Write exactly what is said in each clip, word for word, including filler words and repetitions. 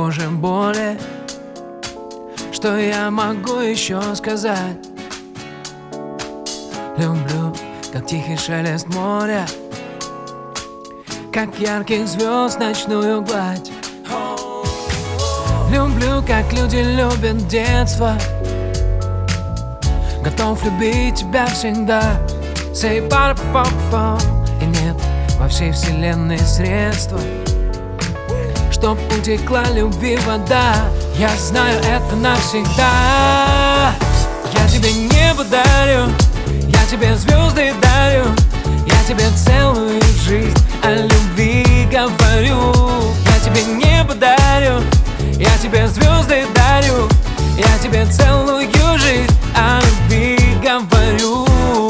уже более. Что я могу еще сказать? Люблю, как тихий шелест моря, как ярких звезд ночную гладь. Люблю, как люди любят детство. Готов любить тебя всегда. Say па-па-па. И нет во всей вселенной средства, чтоб утекла любви вода. Я знаю это навсегда. Я тебе небо дарю, я тебе звезды дарю, я тебе целую жизнь о любви говорю. Я тебе небо дарю, я тебе звезды дарю, я тебе целую жизнь о любви говорю.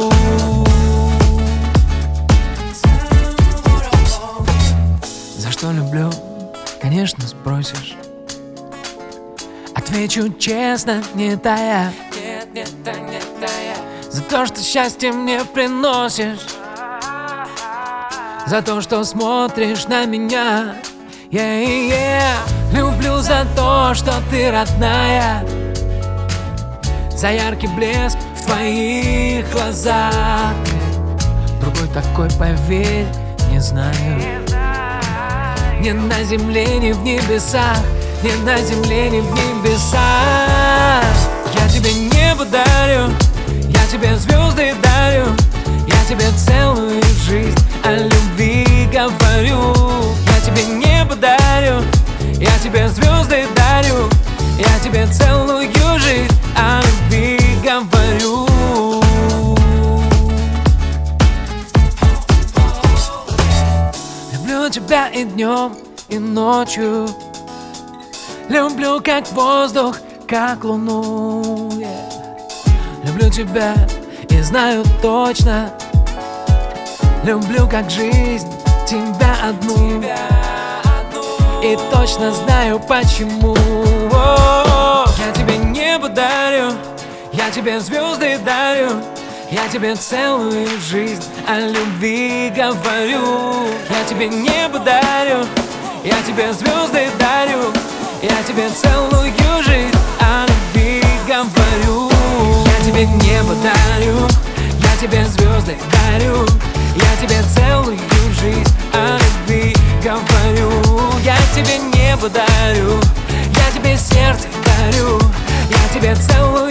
За что люблю, конечно, спросишь. Отвечу честно, не тая. Нет, не тая, не тая. За то, что счастье мне приносишь, за то, что смотришь на меня. Yeah, yeah. Люблю за то, что ты родная, за яркий блеск в твоих глазах. Другой такой, поверь, не знаю. Ни на земле, ни в небесах, ни на земле, ни в небесах. Я тебе небо дарю, я тебе звезды дарю, я тебе целую жизнь о любви говорю. Я тебе небо дарю, я тебе звезды дарю, я тебе целую жизнь о любви говорю. Люблю тебя и днем, и ночью. Люблю как воздух, как луну, yeah. Люблю тебя и знаю точно. Люблю как жизнь, тебя одну, и точно знаю почему. Я тебе небо дарю, я тебе звезды дарю, я тебе целую жизнь о любви говорю. Я тебе небо дарю, я тебе звезды дарю, я тебе целую жизнь о любви говорю. Я тебе небо дарю, я тебе звезды дарю, я тебе целую жизнь о любви говорю. Я тебе небо дарю, я тебе сердце дарю, я тебе целую